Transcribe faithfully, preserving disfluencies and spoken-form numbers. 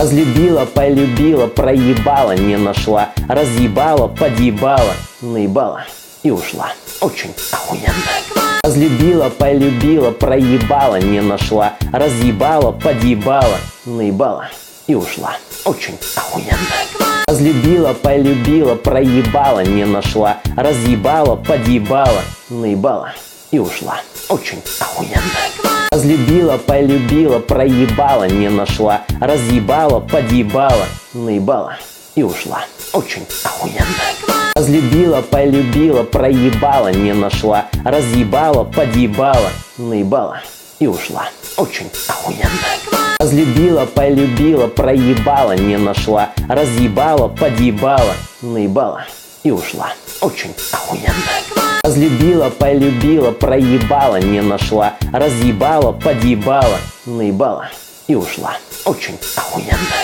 Разлюбила, полюбила, проебала, не нашла. Разъебала, подъебала, наебала и ушла. Очень охуенно. Разлюбила, полюбила, проебала, не нашла. Разъебала, подъебала, наебала и ушла. Очень охуенно. Разлюбила, полюбила, проебала, не нашла. Разъебала, подъебала, наебала и ушла. Очень охуенно. Разлюбила, полюбила, проебала, не нашла. Разъебала, подъебала, наебала и ушла. Очень охуенно. Разлюбила, полюбила, проебала, не нашла. Разъебала, подъебала, наебала и ушла. Очень охуенно. Разлюбила, полюбила, проебала, не нашла. Разъебала, подъебала, наебала и ушла. Очень охуенно. Разлюбила, полюбила, проебала, не нашла. Разъебала, подъебала, наебала и ушла. Очень охуенно.